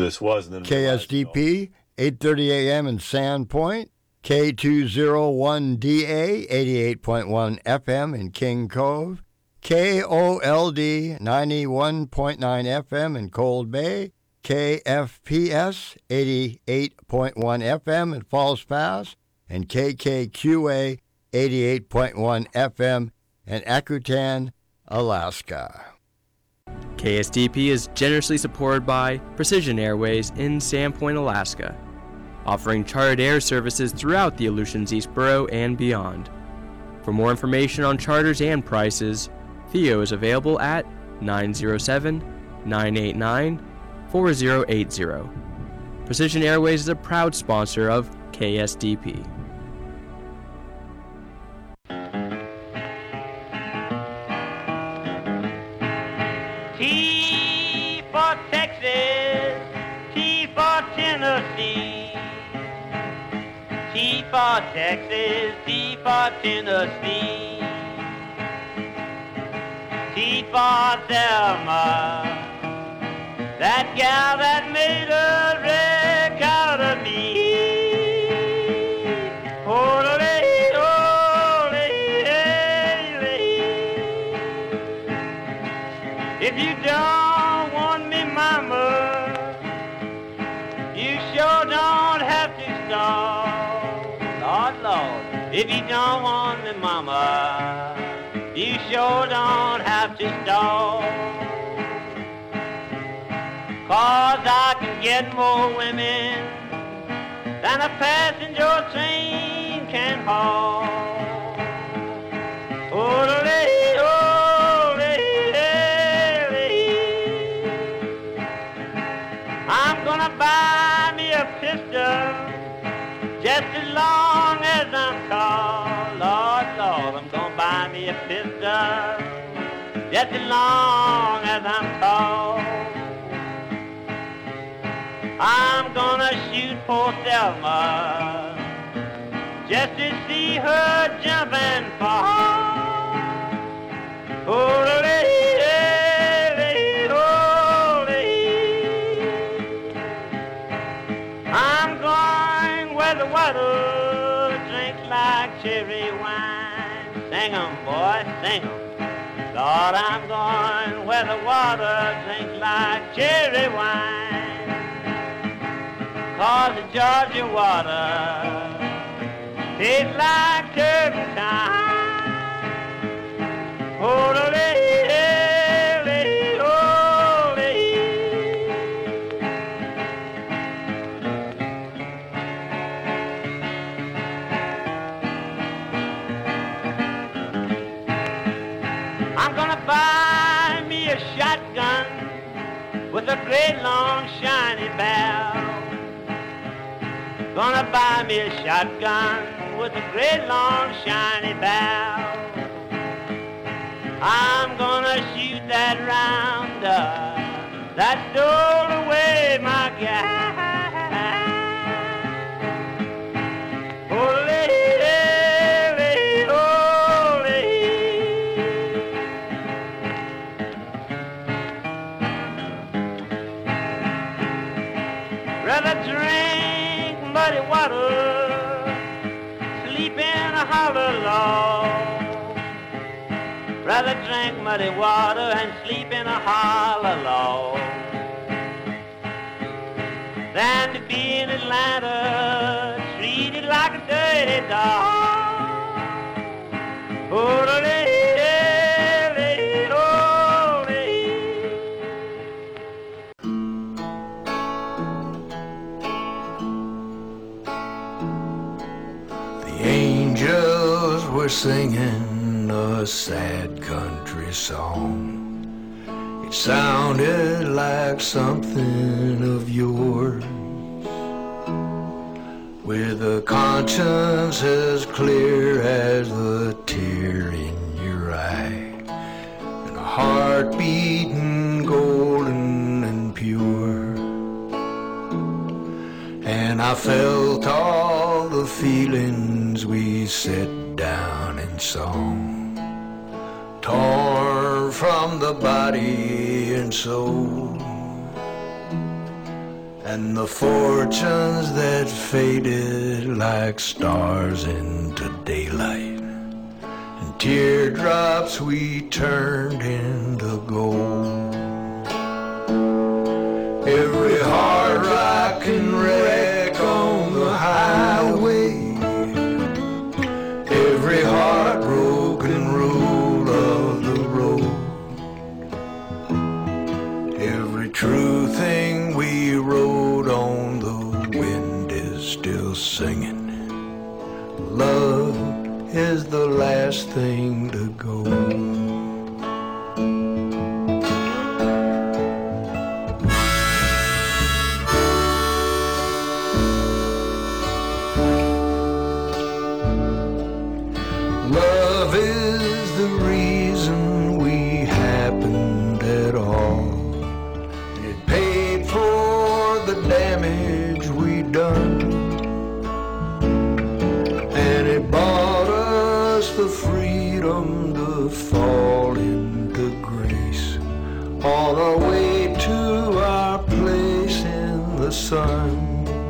this was. And then KSDP, 8:30 a.m. in Sandpoint. K201DA, 88.1 FM in King Cove. KOLD, 91.9 FM in Cold Bay. KFPS, 88.1 FM in Falls Pass. And KKQA, 88.1 FM in Akutan, Alaska. KSDP is generously supported by Precision Airways in Sandpoint, Alaska, offering chartered air services throughout the Aleutians East Borough and beyond. For more information on charters and prices, Theo is available at 907-989-4080. Precision Airways is a proud sponsor of KSDP. T for Texas, T for Tennessee. T for Texas, T for Tennessee. T for Thelma, that gal that made a wreck out of me. If you don't want me, mama, you sure don't have to stall. Lord, Lord, if you don't want me, mama, you sure don't have to stall. 'Cause I can get more women than a passenger train can haul. I'm gonna buy me a pistol just as long as I'm called. Lord, Lord, I'm gonna buy me a pistol just as long as I'm called. I'm gonna shoot poor Thelma just to see her jump and fall. I'm going where the water drinks like cherry wine. Sing 'em, boy, sing 'em. Lord, I'm going where the water drinks like cherry wine. 'Cause the Georgia water tastes like turpentine. I'm gonna buy me a shotgun with a great long shiny barrel. Gonna buy me a shotgun with a great long shiny barrel. I'm gonna shoot that rounder that stole away my gal. Rather drink muddy water, sleep in a hollow log. Rather drink muddy water and sleep in a hollow log than to be in Atlanta treated like a dirty dog. Angels were singing a sad country song. It sounded like something of yours, with a conscience as clear as the tear in your eye, and a heart beating golden and pure. And I felt all the feelings we set down in song, torn from the body and soul. and the fortunes that faded like stars into daylight, and teardrops we turned into gold. Every hard rock and wreck on the highway, every heartbroken rule of the road, every true thing we wrote on the wind is still singing. Love is the last thing to go. Love is the reason we happened at all. It paid for the damage we done, and it bought us the freedom to fall into grace on our way to our place in the sun.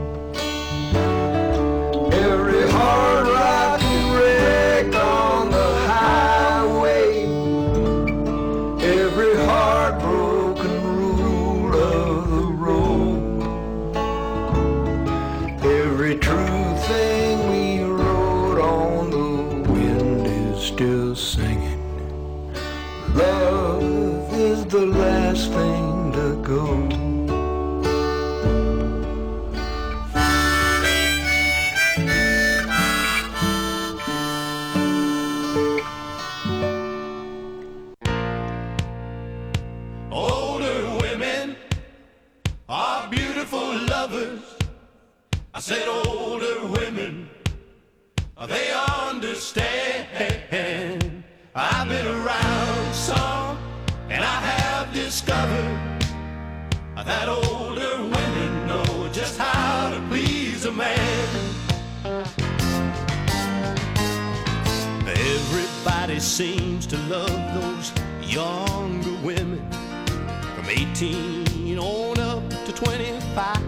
Every hard rock and wreck on the highway, every heartbroken rule of the road, every true thing we wrote on the wind is still singing. Love is the last thing to go. I said older women, they understand. I've been around some, and I have discovered that older women know just how to please a man. Everybody seems to love those younger women from 18 on up to 25.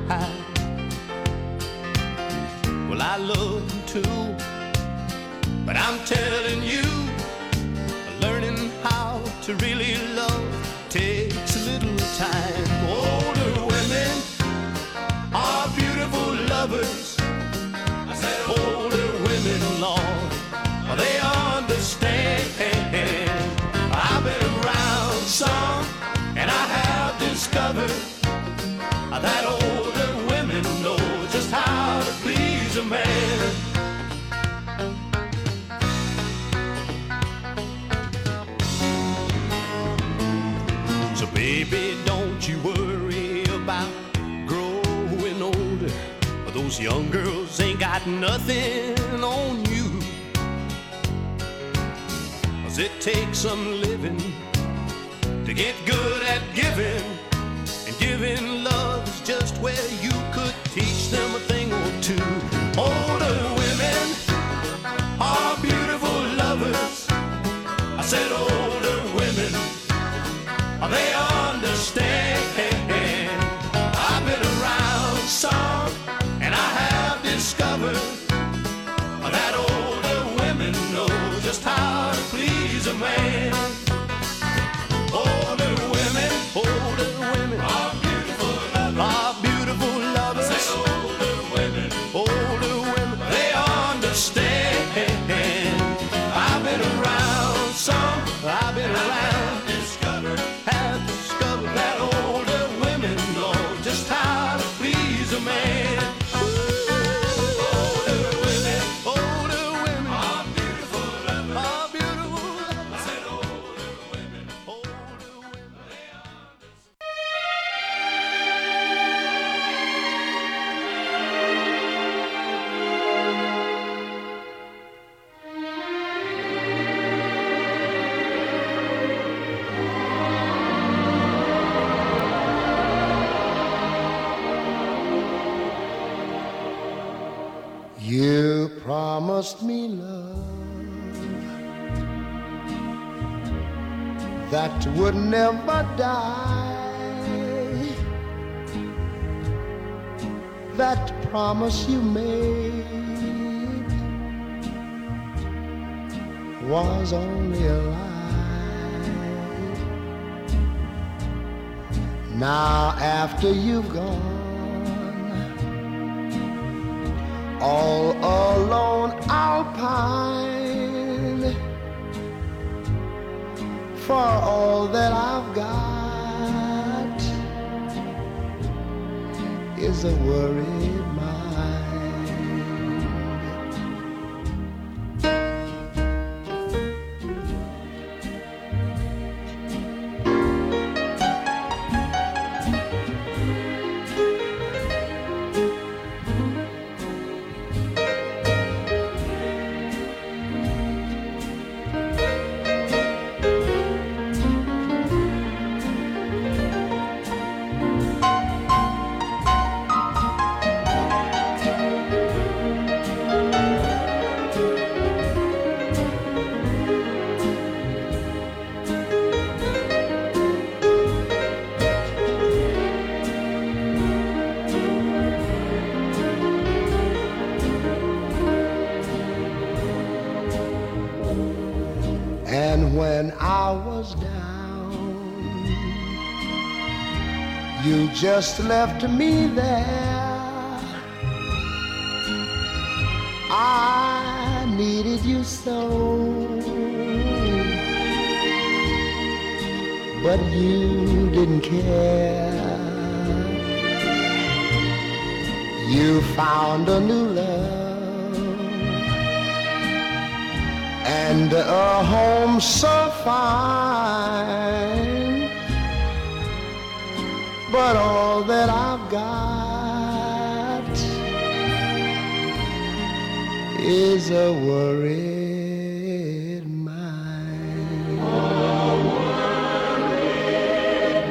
Well, I love them too, but I'm telling you, learning how to really love takes a little time. Older women are beautiful lovers. I said older women, Lord, they understand. I've been around some, and I have discovered that older women know just how to please a man. So baby, don't you worry about growing older. Those young girls ain't got nothing on you. 'Cause it takes some living to get good at giving, and giving love is just where you could teach them a thing or two. Older women are beautiful lovers. I said older women, they understand. I've been around some, and I have discovered that older women know just how to please a man. Older women are beautiful lovers. I say older women, they understand. I've been around some, I've been around, have discovered that older women know just how to please a man. Older women are beautiful lovers. I said older women, they You promised me love that would never die. that promise you made was only a lie. Now after you've gone, all alone I'll pine for all that I've got is a worried mind. And when I was down, you just left me there. I needed you so, but you didn't care. You found a new love and a home so fine, but all that I've got is a worried mind. A worried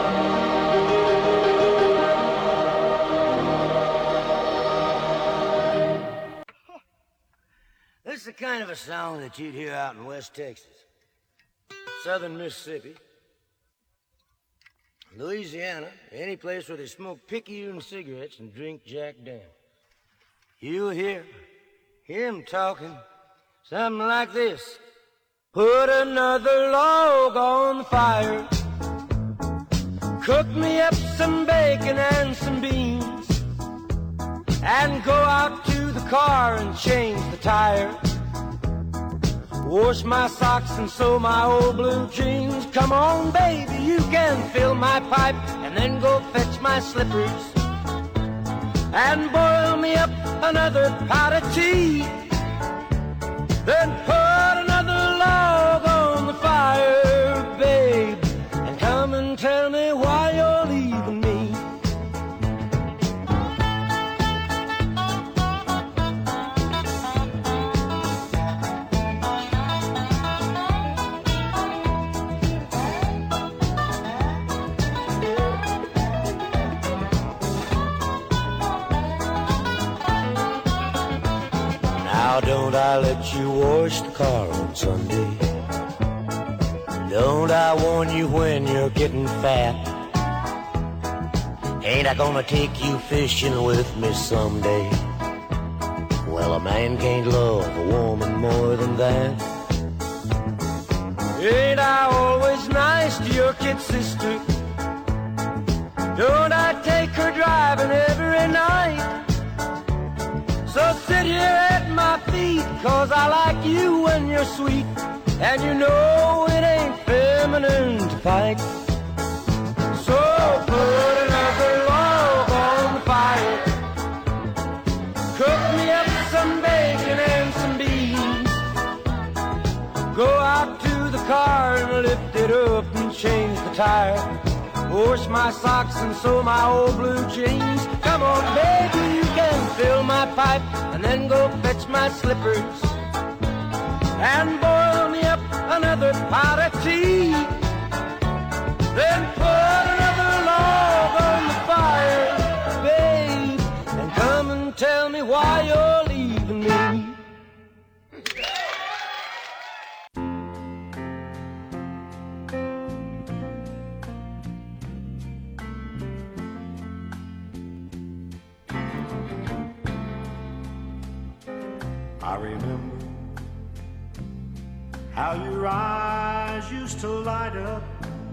mind. This is the kind of a song that you'd hear out in West Texas, southern Mississippi, Louisiana, any place where they smoke Picayune cigarettes and drink Jack Daniels. You'll hear him talking something like this. Put another log on the fire, cook me up some bacon and some beans, and go out to the car and change the tire. Wash my socks and sew my old blue jeans. Come on, baby, you can fill my pipe, and then go fetch my slippers and boil me up another pot of tea. Then put another log on the fire, babe, and come and tell me why you're leaving me. Now don't I let you wash the car on Sunday? Don't I warn you when you're getting fat? Ain't I gonna take you fishing with me someday? Well, a man can't love a woman more than that. Ain't I always nice to your kid sister? Don't I take her driving every night? So sit here at my feet, 'cause I like you when you're sweet, and you know it ain't feminine to fight. So put another log on the fire, cook me up some bacon and some beans, go out to the car and lift it up and change the tire. Wash my socks and sew my old blue jeans. Come on, baby, you can fill my pipe, and then go fetch my slippers and boil me up another pot of tea. Then put another log on the fire, babe, and come and tell me why you're leaving me. I remember how your eyes used to light up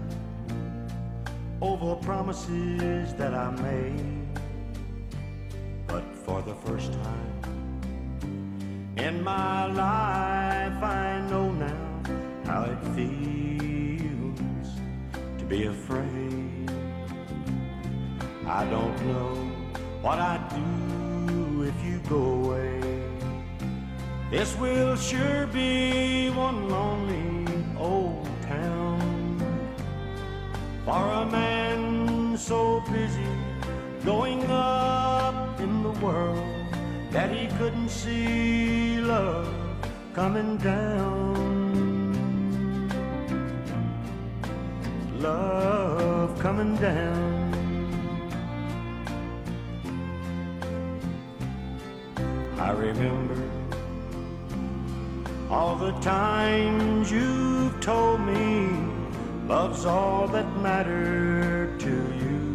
over promises that I made. But for the first time in my life, I know now how it feels to be afraid. I don't know what I'd do if you go away. This will sure be one lonely old town for a man so busy going up in the world that he couldn't see love coming down. Love coming down. I remember all the times you've told me love's all that mattered to you.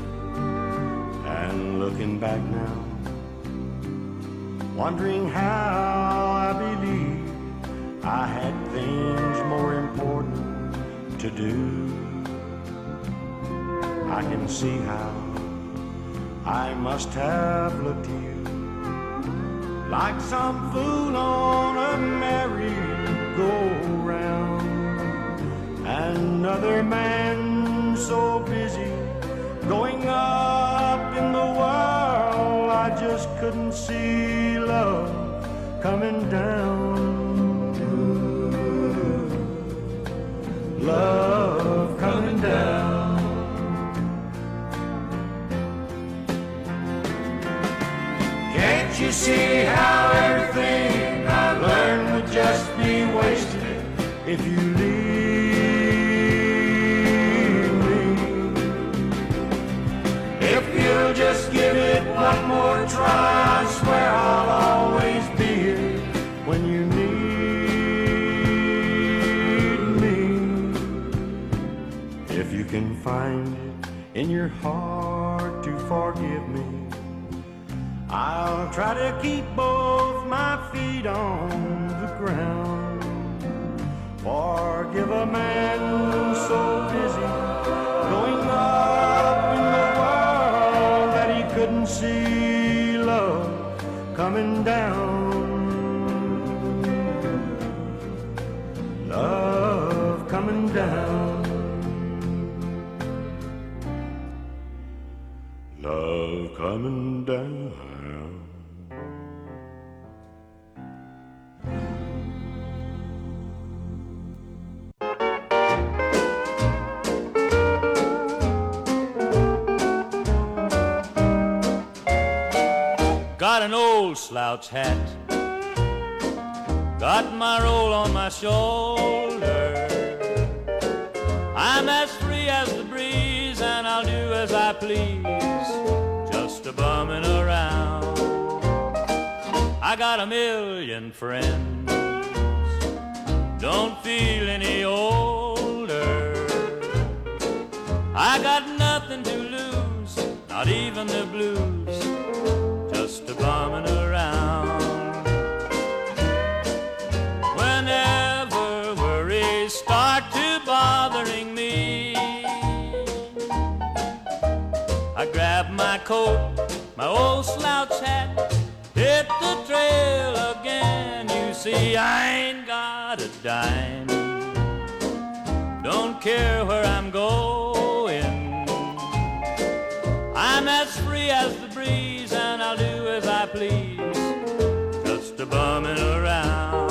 And looking back now, wondering how I believe I had things more important to do. I can see how I must have looked to you like some fool on a merry-go-round. Another man so busy going up in the world, I just couldn't see love coming down. Love coming down. Can't you see how everything I learned would just be wasted if you leave me? If you'll just give it one more try, I swear I'll always be here when you need me. If you can find it in your heart to forgive me, I'll try to keep both my feet on the ground. Forgive a man so busy going up in the world that he couldn't see love coming down. Love coming down. Love coming down. Got an old slouch hat, got my roll on my shoulder. I'm as free as the breeze and I'll do as I please, just a bumming around. I got a million friends, don't feel any older. I got nothing to lose, not even the blues, just a bumming around. Whenever worries start to bothering me, I grab my coat, my old slouch hat, hit the trail again. You see, I ain't got a dime, don't care where I'm going. I'm as free as the breeze and I'll do as I please, just a bumming around.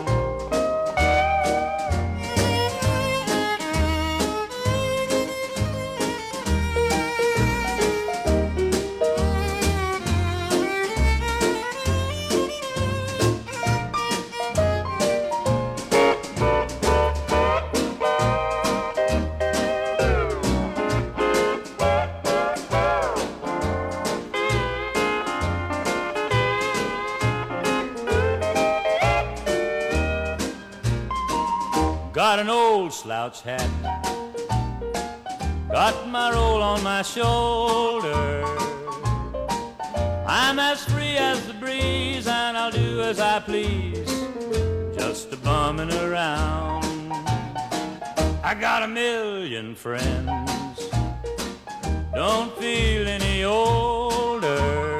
Got an old slouch hat, got my roll on my shoulder. I'm as free as the breeze, and I'll do as I please, just a bumming around. I got a million friends, don't feel any older.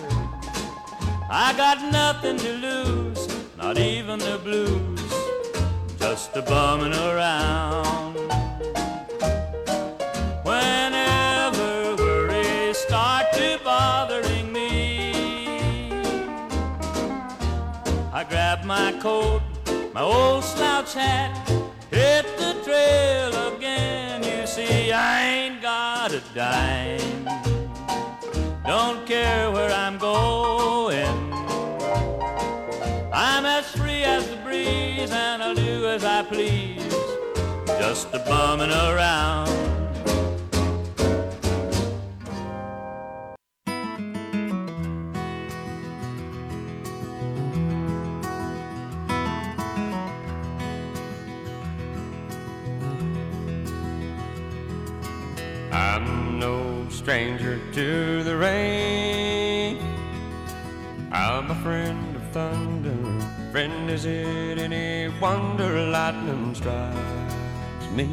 I got nothing to lose, not even the blues, just a bumming around. Whenever worries start to bothering me, I grab my coat, my old slouch hat, hit the trail again. You see, I ain't got a dime, don't care where I'm going. I'm as free as the breeze, and I'll do as I please, just a bumming around. I'm no stranger to the rain, I'm a friend of thunder. Friend, is it any wonder lightning strikes me?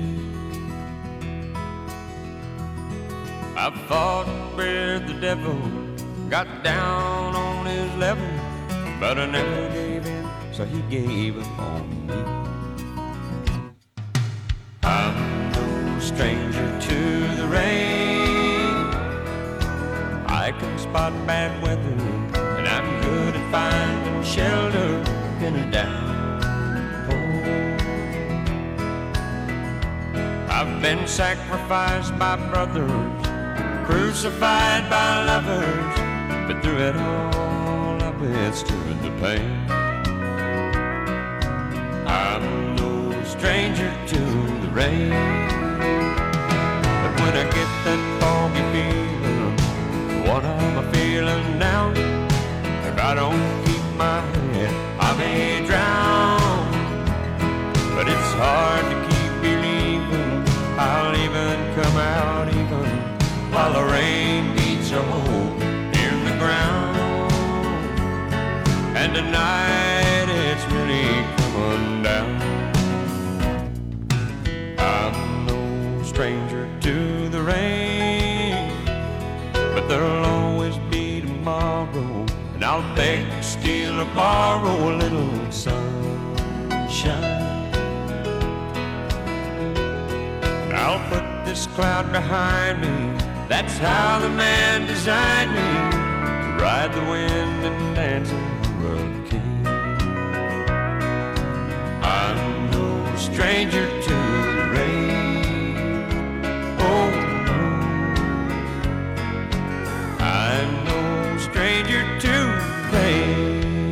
I've fought with the devil, got down on his level, but I never gave in, so he gave up on me. I'm no stranger to the rain, I can spot bad weather, and I'm good at finding shelter in a downpour. I've been sacrificed by brothers, crucified by lovers, but through it all I withstood the pain. I'm no stranger to the rain, but when I get that foggy feeling, what am I feeling now? If I don't keep my head, I may drown. But it's hard to keep believing I'll even come out even while the rain beats a hole in the ground. And tonight it's really coming down. I'm no stranger to the rain, but there'll always be tomorrow, and I'll beg, steal, or borrow a little sunshine. I'll put this cloud behind me, that's how the man designed me, to ride the wind and dance in the hurricane. I'm no stranger to the rain, oh no, I'm no stranger to the rain.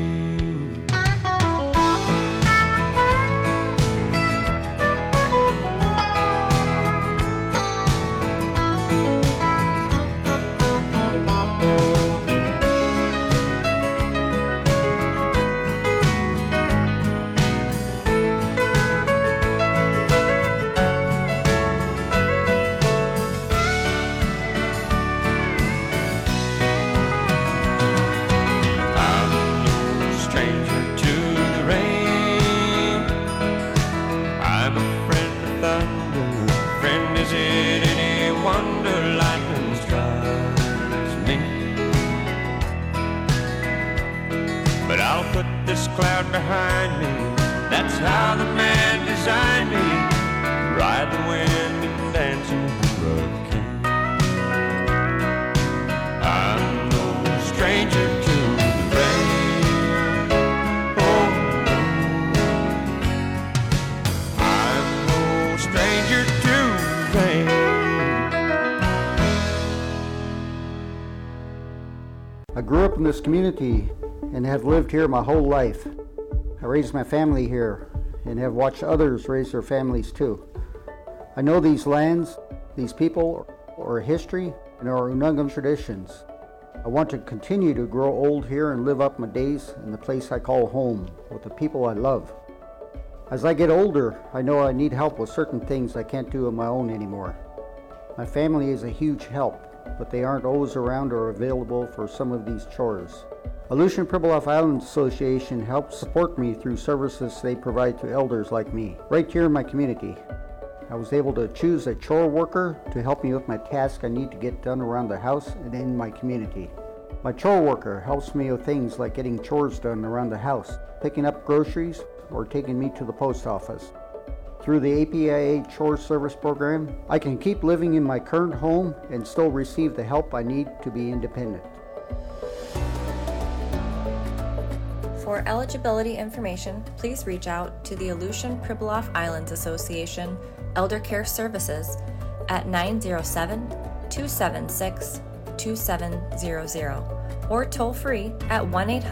Cloud behind me, that's how the man designed me, ride the wind and dance in the hurricane. I'm no stranger to the rain, oh no, I'm no stranger to the rain. I grew up in this community and have lived here my whole life. I raised my family here and have watched others raise their families too. I know these lands, these people, our history, and our Unungam traditions. I want to continue to grow old here and live up my days in the place I call home with the people I love. As I get older, I know I need help with certain things I can't do on my own anymore. My family is a huge help. but they aren't always around or available for some of these chores. Aleutian Pribilof Island Association helps support me through services they provide to elders like me, right here in my community. I was able to choose a chore worker to help me with my task I need to get done around the house and in my community. My chore worker helps me with things like getting chores done around the house, picking up groceries, or taking me to the post office. Through the APIA Chore Service Program, I can keep living in my current home and still receive the help I need to be independent. For eligibility information, please reach out to the Aleutian Pribilof Islands Association Elder Care Services at 907-276-2700 or toll free at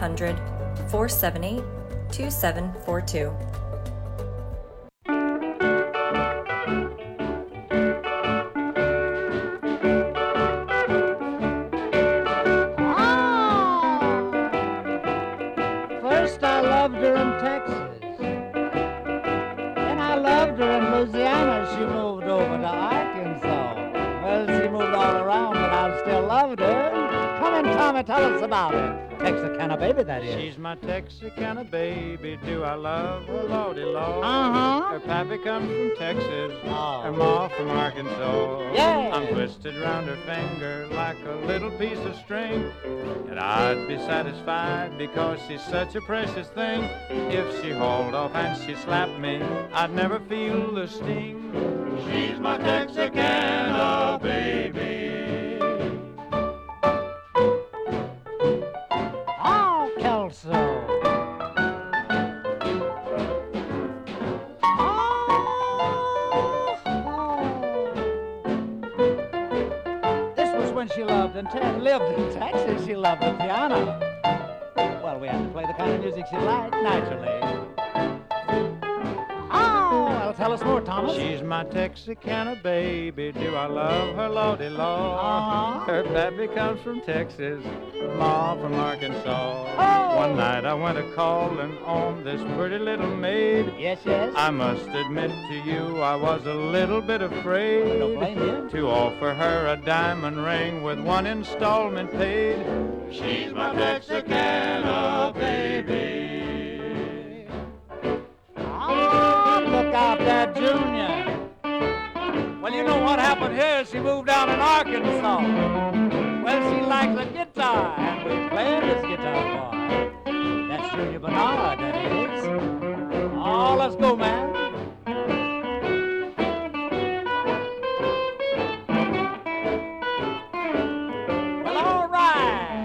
1-800-478-2742. First I loved her in Texas, then I loved her in Louisiana. She moved over to Arkansas. Well, she moved all around, but I still loved her. Come in, Tommy, tell us about her. Texarkana baby, that is. She's my Texarkana baby. Do I love her? Lordy, Lord. Uh-huh. Her pappy comes from Texas. Oh. Her ma from Arkansas. Yeah. I'm twisted round her finger like a little piece of string. And I'd be satisfied because she's such a precious thing. If she hauled off and she slapped me, I'd never feel the sting. She's my Texarkana baby. Oh, Kelso. This was when she lived in Texas. She loved the piano. Well, we had to play the kind of music she liked, naturally. Oh, well, tell us more, Thomas. She's my Texarkana baby. Do I love her? Lordy, Lord. Uh-huh. Her pappy comes from Texas, ma from Arkansas. Oh. One night I went a-calling on this pretty little maid. Yes, yes. I must admit to you I was a little bit afraid Don't blame you. to offer her a diamond ring with one installment paid. She's my Texarkana baby. Oh, look out there, Junior. Well, you know what happened here? She moved down in Arkansas. Well, she likes a guitar, and we're playing this guitar for her. That's Junior Bernard, that is. Oh, let's go, man. Well, all right.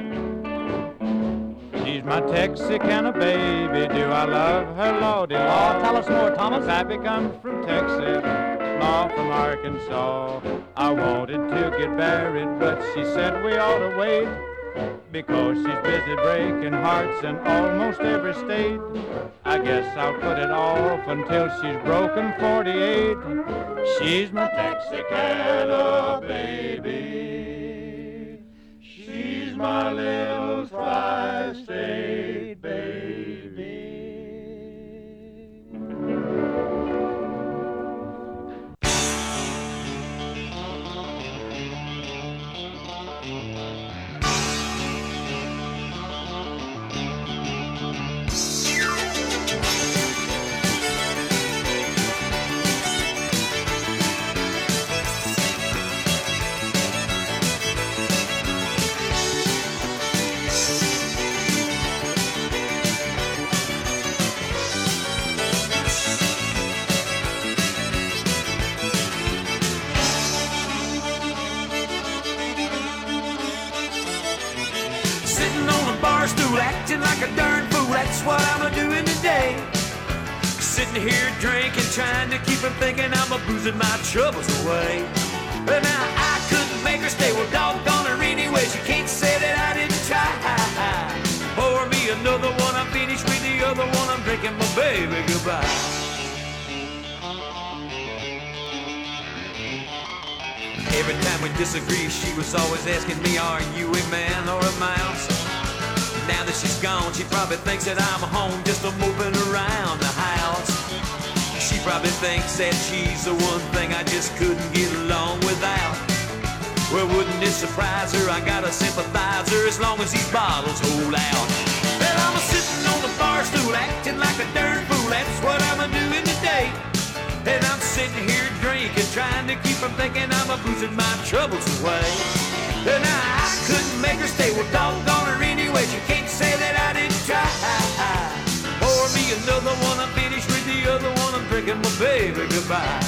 She's my Texarkana baby. Do I love her? Lordy, Lord. Oh, tell us more, Thomas. Pappy comes from Texas, ma from Arkansas. I wanted to get married, but she said we ought to wait because she's busy breaking hearts in almost every state. I guess I'll put it off until she's broken 48. She's my Texarkana baby. She's my little tri-state baby. Acting like a darn fool, that's what I'm doing today. Sitting here drinking, trying to keep from thinking I'm boozing my troubles away. But now I couldn't make her stay, well doggone her anyway. She can't say that I didn't try. Pour me another one, I'm finished with the other one, I'm drinking my baby goodbye. Every time we disagree, she was always asking me, are you a man or a mouse? Now that she's gone, she probably thinks that I'm home just a moving around the house. She probably thinks that she's the one thing I just couldn't get along without. Well, wouldn't it surprise her? I got a sympathizer as long as these bottles hold out. Well, I'm sitting on the bar stool acting like a darn fool. That's what I'm doing today. And I'm sitting here drinking, trying to keep from thinking I'm boozing my troubles away. And I couldn't make her stay. Well, doggone her anyways. You can't say that I didn't try. Pour me another one, I'm finished with the other one. I'm drinking my baby goodbye.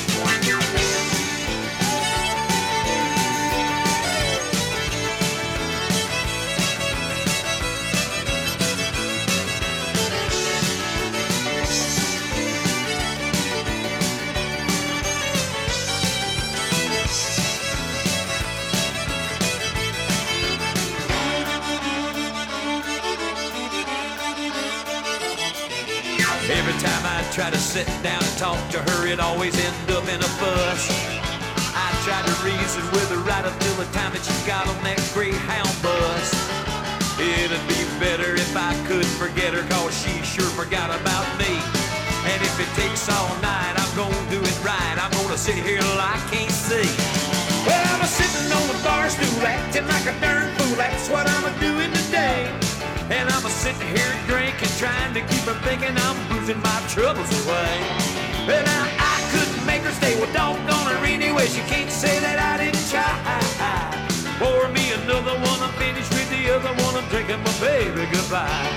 Every time I try to sit down and talk to her, it always ends up in a fuss. I tried to reason with her right up till the time that she got on that Greyhound bus. It'd be better if I could forget her, cause she sure forgot about me. And if it takes all night, I'm gonna do it right. I'm gonna sit here till I can't see. Well, I'm sitting on the bar stool acting like a darn fool. That's what I'm doing today. And I'm sitting here drinking, trying to keep from thinking I'm boozing my troubles away. But now I couldn't make her stay. Well, doggone her anyway. She can't say that I didn't try. Pour me another one, I'm finished with the other one. I'm drinking my baby goodbye.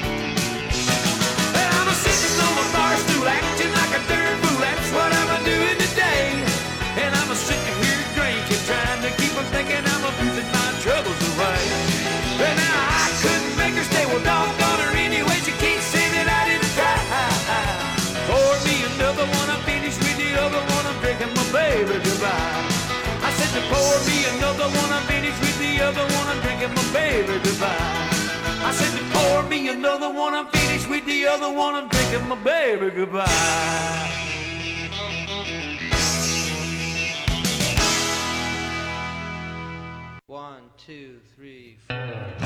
And I'm sitting on the bar stool acting like a darn fool. That's what I'm doing today. And I'm sitting here drinking, trying to keep from thinking I'm boozing my troubles away. And now I couldn't make her stay. Well, doggone her anyway. You can't say that I didn't try. Pour me another one, I'm finished with the other one. I'm drinking my baby goodbye. I said to pour me another one, I'm finished with the other one. I'm drinking my baby goodbye. I said to pour me another one, I'm finished with the other one. I'm drinking my baby goodbye. 1, 2, 3, 4.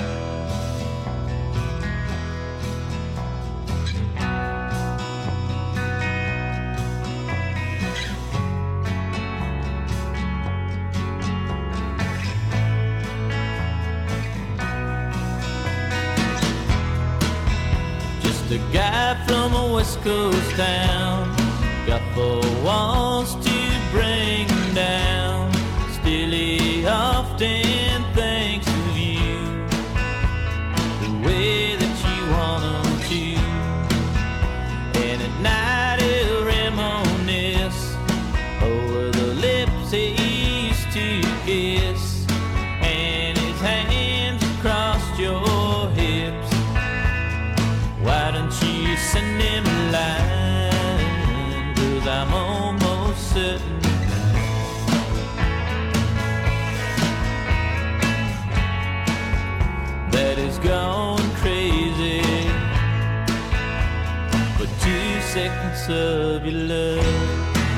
Just a guy from a West Coast town, got 4 walls to bring down. Still he often thinks of you, the way that you want him to. And at night he'll reminisce over the lips he used to kiss, and his hands across your hips. Why don't you send him a line, 'cause I'm almost certain that is gone crazy for 2 seconds of your love.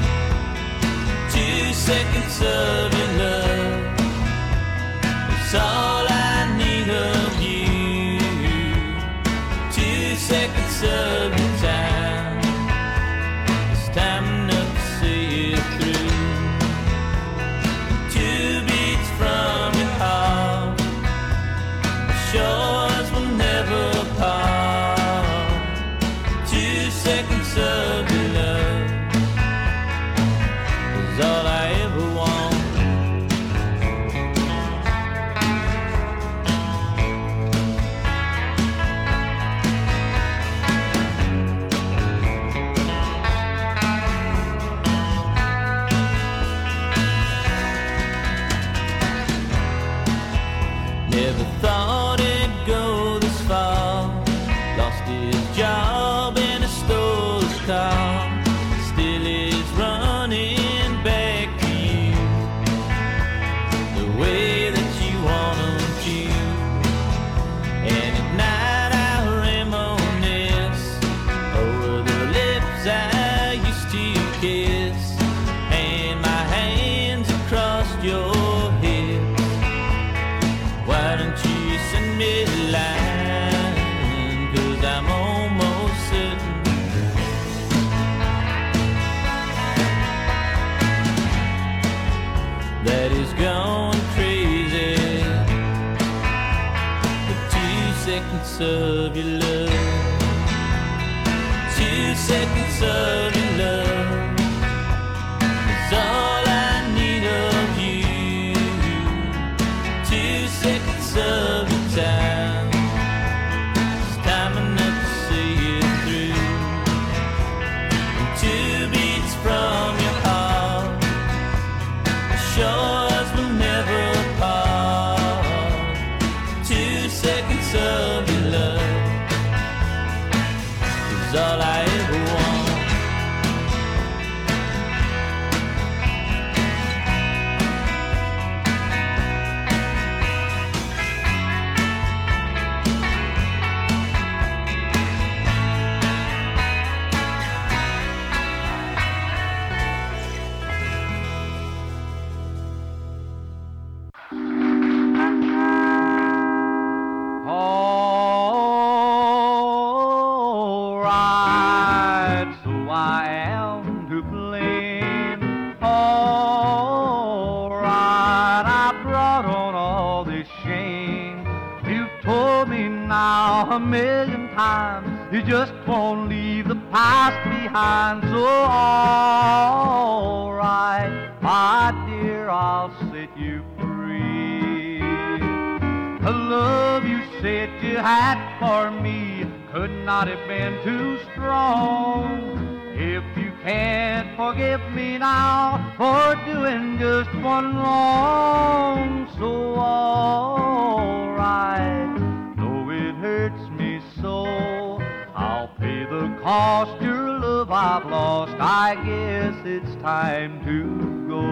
2 seconds of your love, it's all I need of you. 2 seconds of your time, it's time enough to see it through. 2 beats from your heart, shores will never part. 2 seconds of your love is all I ever want. Never thought it'd go this far. Lost his job and a stole his car. Still is running back to you, the way that you want him to. And at night I reminisce over the lips I used to kiss, and my hands across your hips. Why don't you seconds of your love. 2 seconds of your love is all I need of you. 2 seconds of your time is time enough to see it through. 2 beats from your heart, shores will never part. 2 seconds of your love is all I ever want. Alright, so I am to blame. Alright, I brought on all this shame. You've told me now 1,000,000 times you just won't leave the past behind. So alright, my dear, I'll set you free. The love you said you had for me could not have been too strong. If you can't forgive me now for doing just one wrong, so alright, though it hurts me so, I'll pay the cost your love I've lost. I guess it's time to go.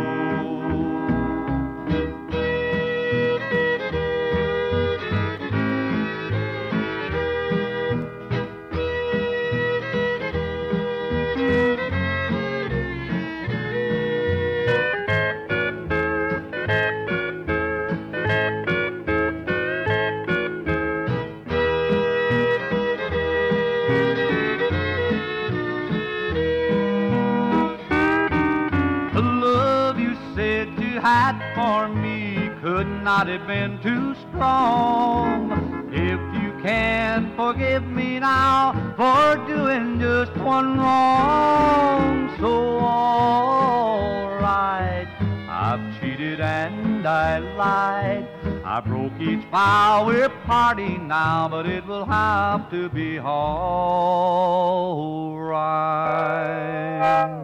Had for me could not have been too strong. If you can't forgive me now for doing just one wrong, so alright, I've cheated and I lied. I broke each vow, we're parting now, but it will have to be alright.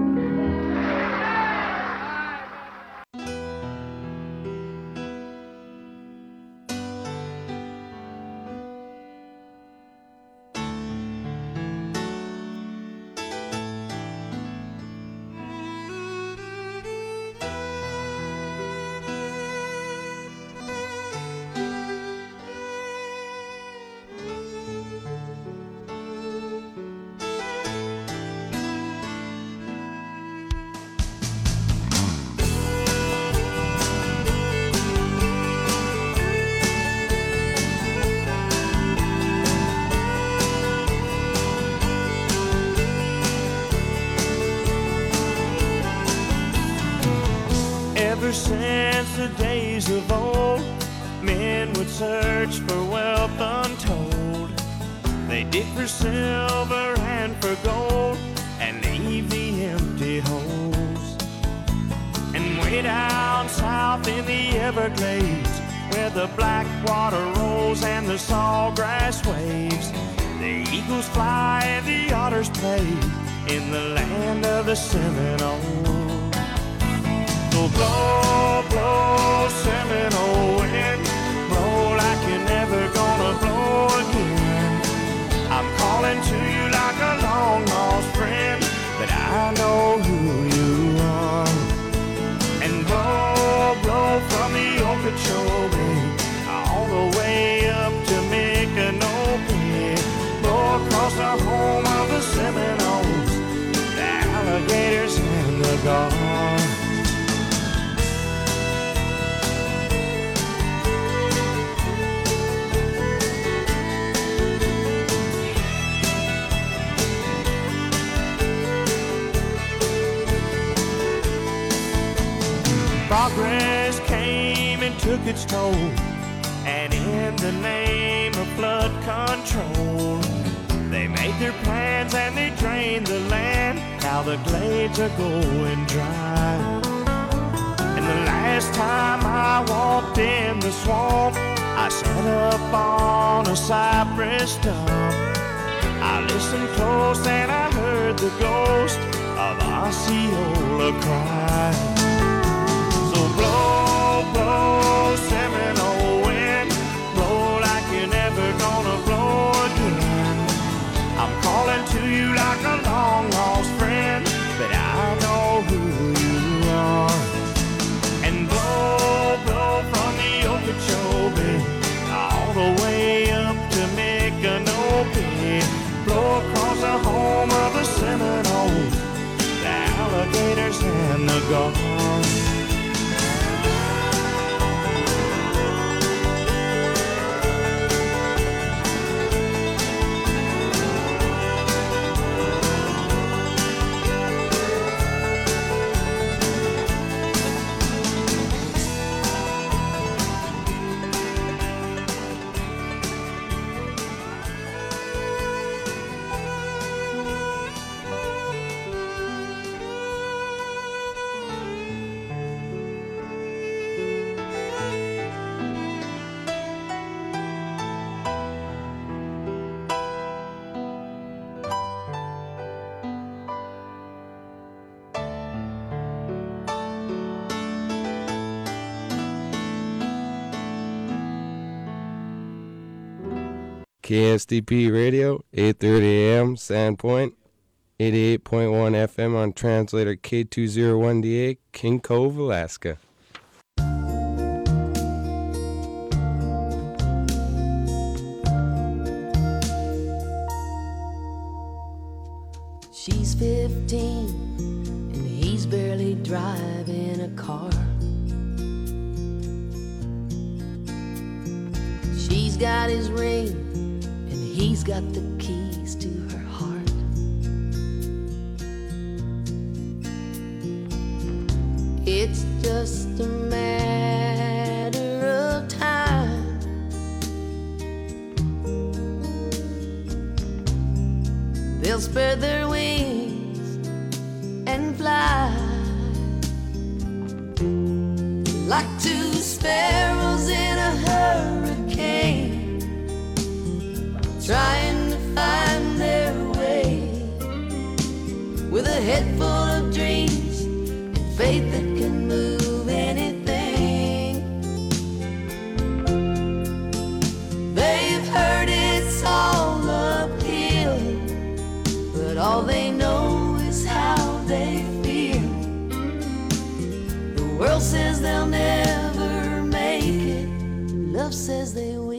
Ever since the days of old, men would search for wealth untold. They dig for silver and for gold and leave the empty holes. And way down south in the Everglades, where the black water rolls and the sawgrass waves, the eagles fly and the otters play in the land of the Seminoles. So blow, blow, Seminole wind, blow like you're never gonna blow again. I'm calling to you like a long lost friend, but I know who you are. And blow, blow from the Okeechobee all the way up to Micanopy. Blow across the home of the Seminoles, the alligators and the gulls. Progress came and took its toll, and in the name of patrol. They made their plans and they drained the land. Now the glades are going dry. And the last time I walked in the swamp, I sat up on a cypress stump. I listened close and I heard the ghost of Osceola cry. So blow, blow, Seminole wind, blow like you're never gonna blow again. I'm calling to you like a long lost friend, but I know who you are. And blow, blow from the Okeechobee all the way up to Micanopy. Blow across the home of the Seminoles, the alligators and the gulls. KSDP Radio, 8:30 a.m., Sandpoint, 88.1 FM on translator K201DA, King Cove, Alaska. She's 15 and he's barely driving a car. She's got his ring and he's got the keys to her heart. It's just a matter of time. They'll spread their wings and fly like two sparrows in a hurricane, trying to find their way, with a head full of dreams and faith that can move anything. They've heard it's all uphill, but all they know is how they feel. The world says they'll never make it, love says they will.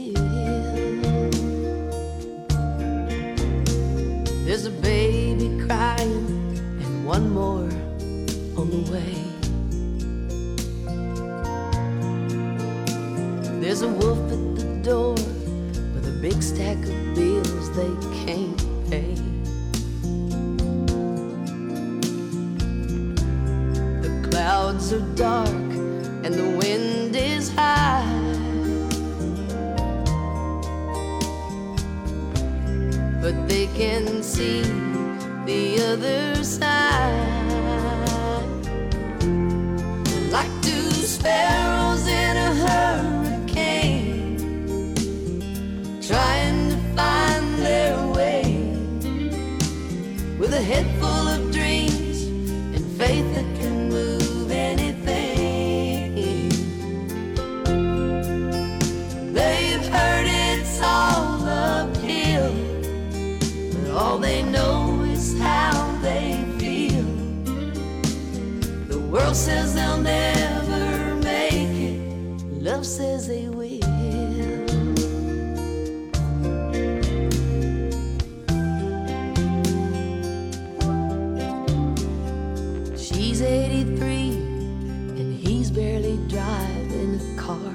There's a baby crying and one more on the way. There's a wolf at the door with a big stack of bills they can't pay. The clouds are dark and the wind is high. But they can see the other side, like two sparrows in a hurricane, trying to find their way, with a head full of dreams and faith that can move anything. They've heard it's all uphill, all they know is how they feel. The world says they'll never make it, love says they will. She's 83 and he's barely driving a car.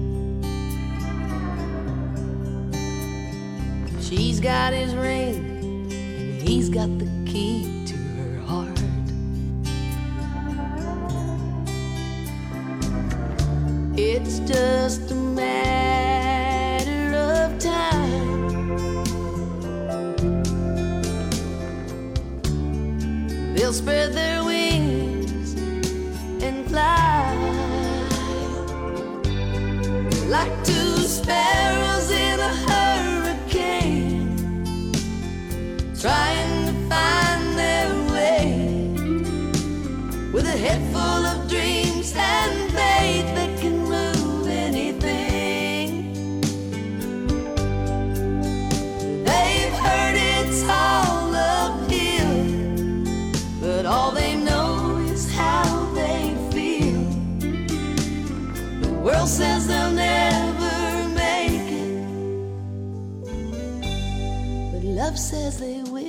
She's got his ring, he's got the key to her heart. It's just a matter of time. love says they will.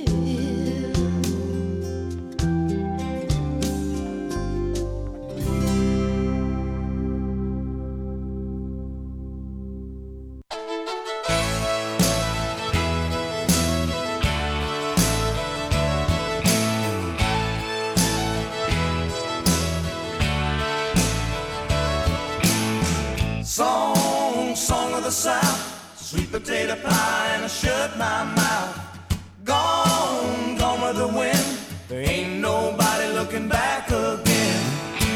Song of the South, sweet potato pie and I shut my mouth. Gone with the wind, there ain't nobody looking back again.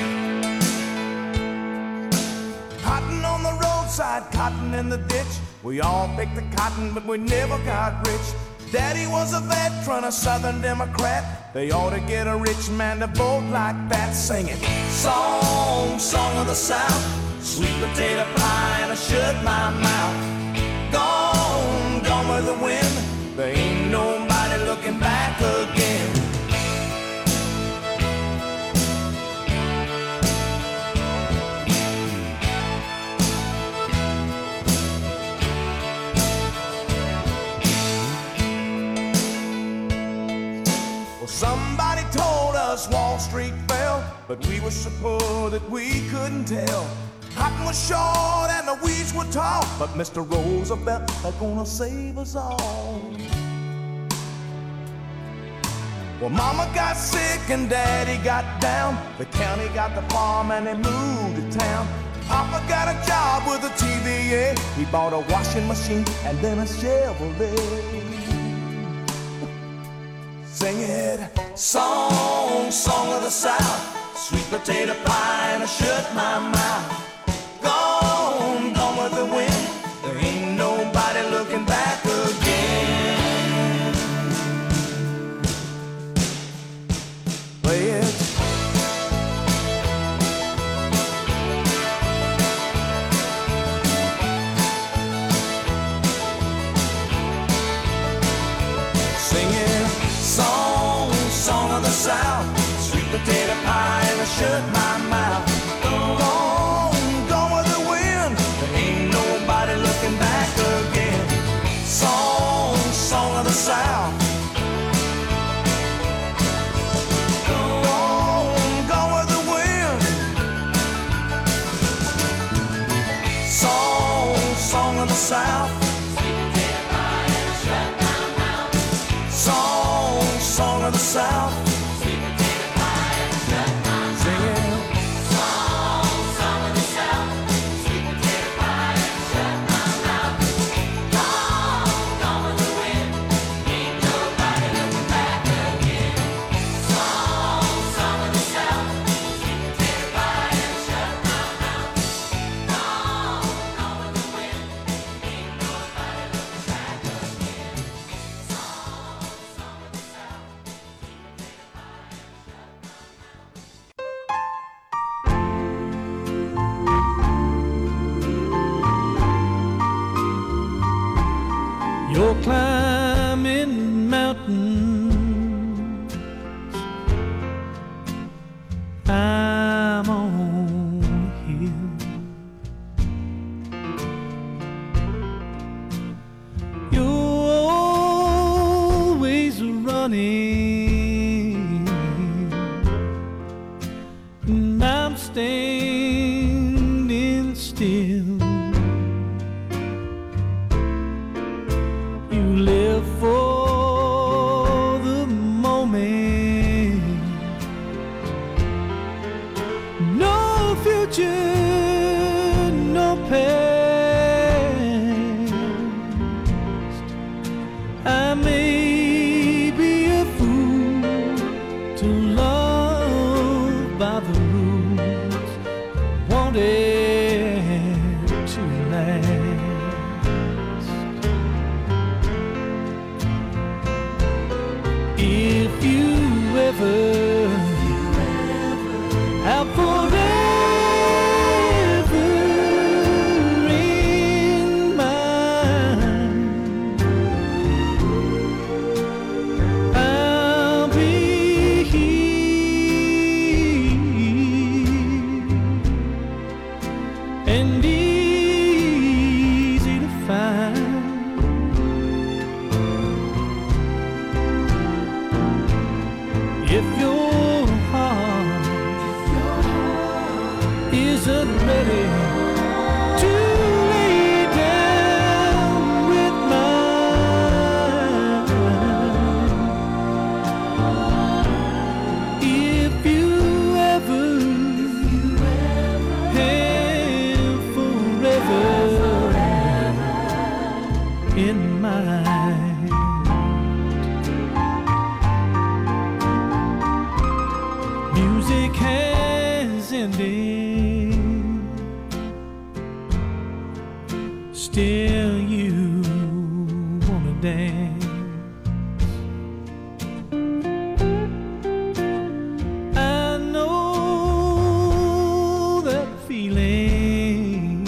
Cotton on the roadside, cotton in the ditch. We all picked the cotton, but we never got rich. Daddy was a veteran, a Southern Democrat. They ought to get a rich man to vote like that, singing song of the South. Sweet potato pie and I shut my mouth. Gone with the wind. There ain't nobody looking back again. Well, somebody told us Wall Street fell, but we were so poor that we couldn't tell. Cotton was short and the weeds were tall, but Mr. Roosevelt is gonna save us all. Well, Mama got sick and Daddy got down. The county got the farm and they moved to town. Papa got a job with the TVA. He bought a washing machine and then a Chevrolet. Sing it, song of the South. Sweet potato pie and I shut my mouth. Gone with the wind. There ain't nobody looking back again. Play it. Singing song of the South. Sweet potato pie and I shut my mouth. Gone with the wind. There ain't nobody looking back again. Song of the South. Gone with the wind. Song of the South. Song of the South. You're climbing mountains, I'm on a hill. You're always running, and I'm standing still. Live for the moment, no future, no past. I may be a fool, If your heart isn't ready to lay down with mine, if you ever have forever in mind, music has ended, still you wanna dance. I know that feeling.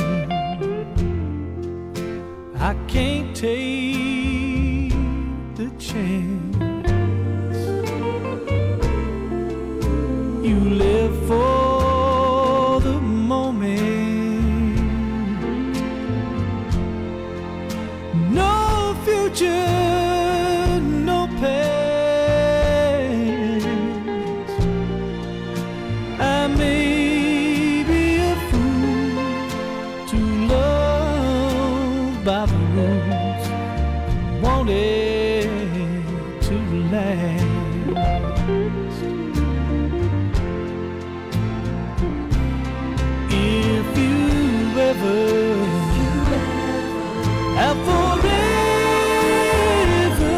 I can't take the chance. You live for the moment, no future, no past. I may be a fool to love by the rules, want it to last. If you ever have forever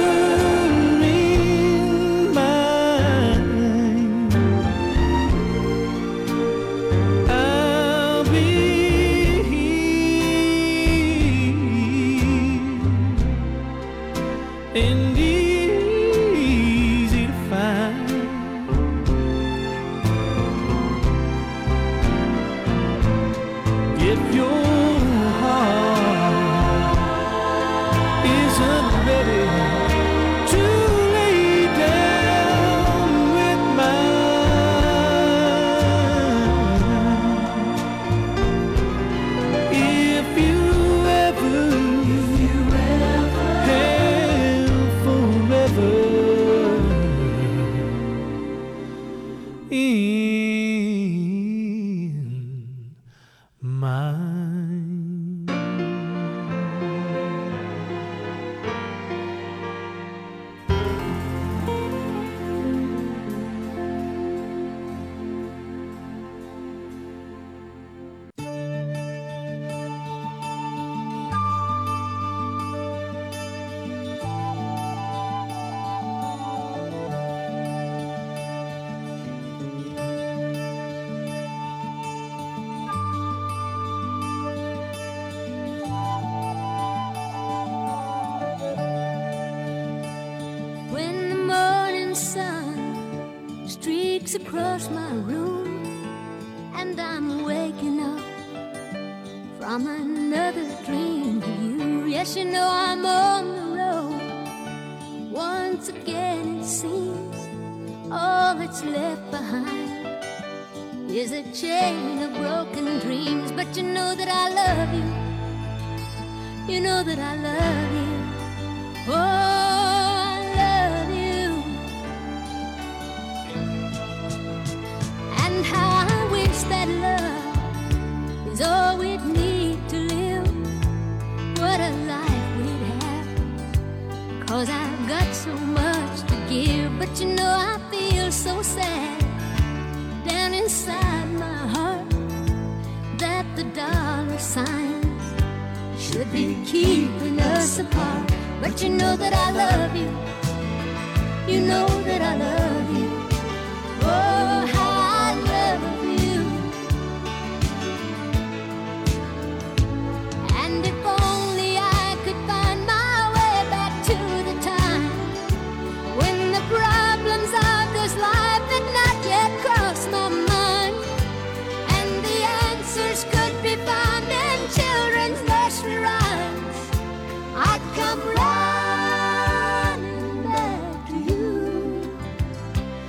in mind, I'll be here and easy to find. If your heart isn't ready to lay down with mine, if you ever have forever in mind. When the morning sun streaks across my room and I'm waking up from another dream of you, yes, you know I'm on the road. Once again it seems all that's left behind is a chain of broken dreams. But you know that I love you, you know that I love you. Oh, I love you. And how I wish that love is all we'd need to live. What a life we'd have, 'cause I've got so much to give. But you know I feel so sad down inside my heart that the dollar signs should be keeping us apart. But you know that I love you, you know that I love you. Oh, how I love you. And if only I could find my way back to the time when the problems of this life had not yet crossed my mind, and the answers could be found in children's nursery rhymes, I'd come running back to you.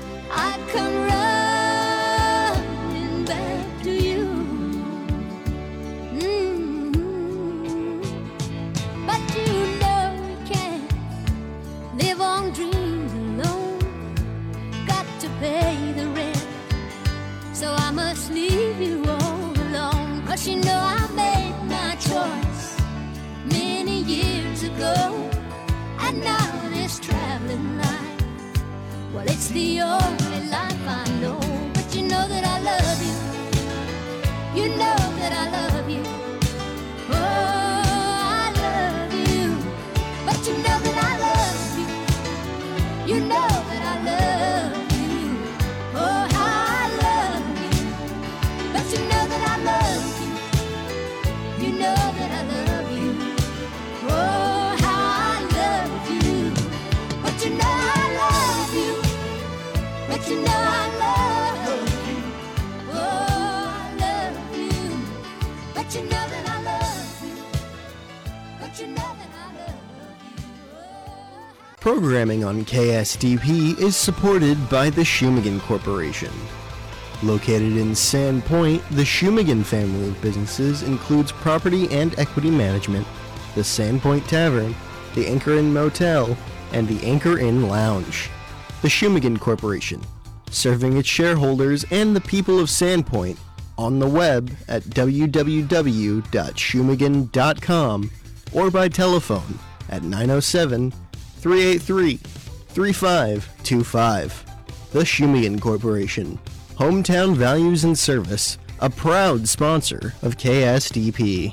just leave you all alone. 'Cause you know I made my choice many years ago. And now this traveling life, well, it's the only life I know. But you know that I love you. You know that I love you. Oh, I love you. But you know that I love you. You know that I love you. Oh, how I love you. But you know that I love you. You know that I love you. Oh, how I love you. But you know I love you. But you know I love you. Oh, I love you. But you know that I love you. But you know that I love you. Programming on KSDP is supported by the Shumagan Corporation. Located in Sandpoint, the Shumagan family of businesses includes property and equity management, the Sandpoint Tavern, the Anchor Inn Motel, and the Anchor Inn Lounge. The Shumagan Corporation, serving its shareholders and the people of Sandpoint on the web at www.shumagan.com or by telephone at 907-383-3525. The Shumagan Corporation, Hometown Values and Service, a proud sponsor of KSDP.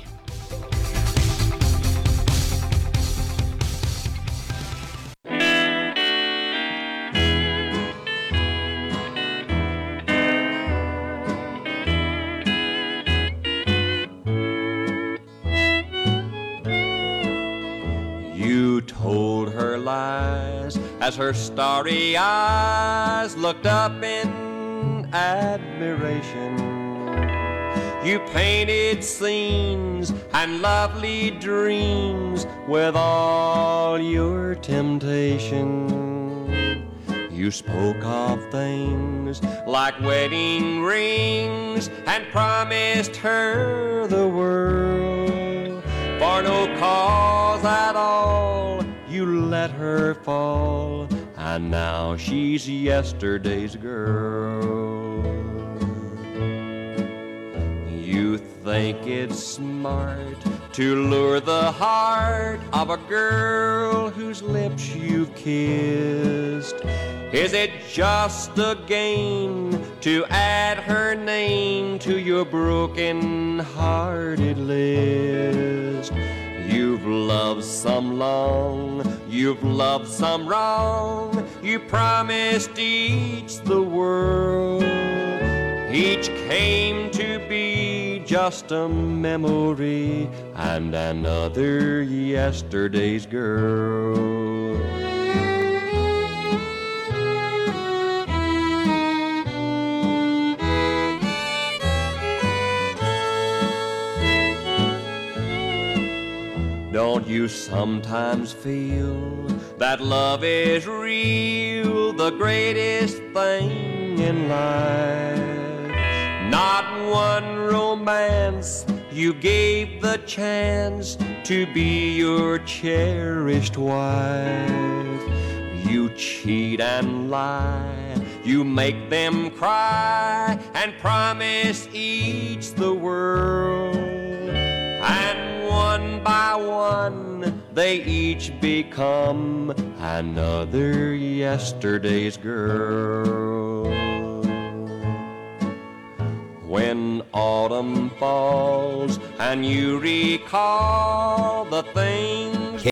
You told her lies as her starry eyes looked up in admiration. You painted scenes and lovely dreams with all your temptation. You spoke of things like wedding rings and promised her the world. For no cause at all, you let her fall, and now she's yesterday's girl. You think it's smart to lure the heart of a girl whose lips you've kissed. Is it just a game to add her name to your broken-hearted list? You've loved some long, you've loved some wrong. You promised each the world. Each came to be just a memory and another yesterday's girl. Don't you sometimes feel that love is real, the greatest thing in life? Not one romance you gave the chance to be your cherished wife. You cheat and lie, you make them cry and promise each the world. And one by one they each become another yesterday's girl. When autumn falls and you recall the things